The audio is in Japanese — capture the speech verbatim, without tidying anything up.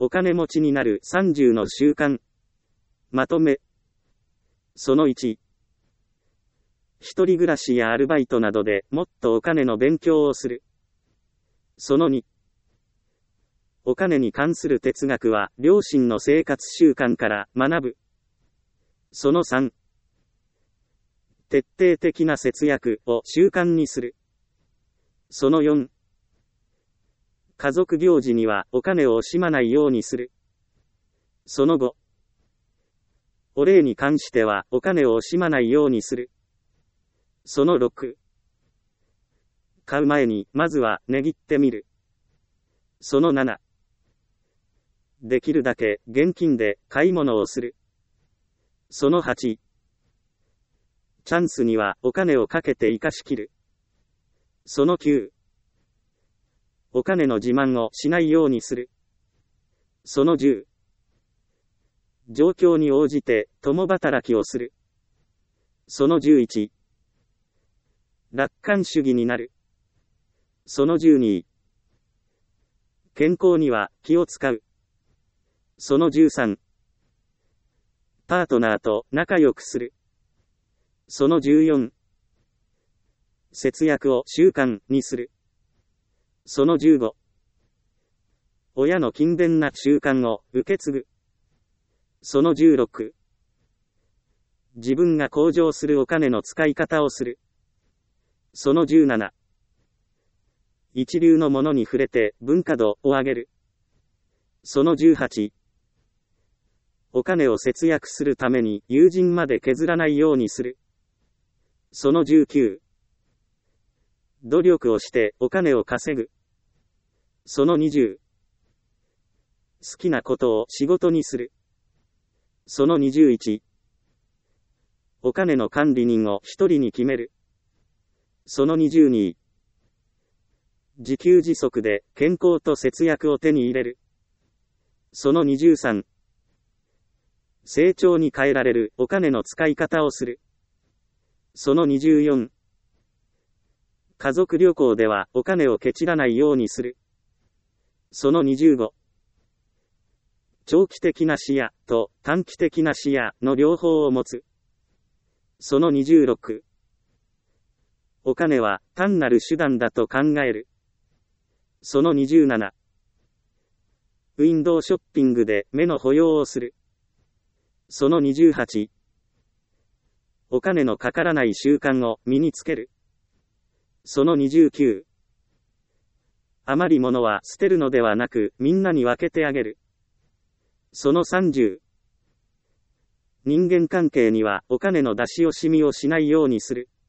お金持ちになるさんじゅうの習慣。まとめ。そのいち。一人暮らしやアルバイトなどでもっとお金の勉強をする。そのに。お金に関する哲学は両親の生活習慣から学ぶ。そのさん。徹底的な節約を習慣にする。そのよん。家族行事にはお金を惜しまないようにする。そのご。お礼に関してはお金を惜しまないようにする。そのろく。買う前にまずは値切ってみる。そのなな。できるだけ現金で買い物をする。そのはち。チャンスにはお金をかけて生かしきる。そのきゅう。お金の自慢をしないようにする。そのじゅう。状況に応じて共働きをする。そのじゅういち。楽観主義になる。そのじゅうに。健康には気を使う。そのじゅうさん。パートナーと仲良くする。そのじゅうよん。節約を習慣にする。そのじゅうご。親の勤勉な習慣を受け継ぐ。そのじゅうろく。自分が向上するお金の使い方をする。そのじゅうなな。一流のものに触れて文化度を上げる。そのじゅうはち。お金を節約するために友人まで削らないようにする。そのじゅうきゅう。努力をしてお金を稼ぐ。そのにじゅう。好きなことを仕事にする。そのにじゅういち。お金の管理人を一人に決める。そのにじゅうに。自給自足で健康と節約を手に入れる。そのにじゅうさん。成長に変えられるお金の使い方をする。そのにじゅうよん。家族旅行ではお金をケチらないようにする。そのにじゅうご。長期的な視野と短期的な視野の両方を持つ。そのにじゅうろく。お金は単なる手段だと考える。そのにじゅうなな。ウィンドウショッピングで目の保養をする。そのにじゅうはち。お金のかからない習慣を身につける。そのにじゅうきゅう。余り物は捨てるのではなくみんなに分けてあげる。そのさんじゅう。人間関係にはお金の出し惜しみをしないようにする。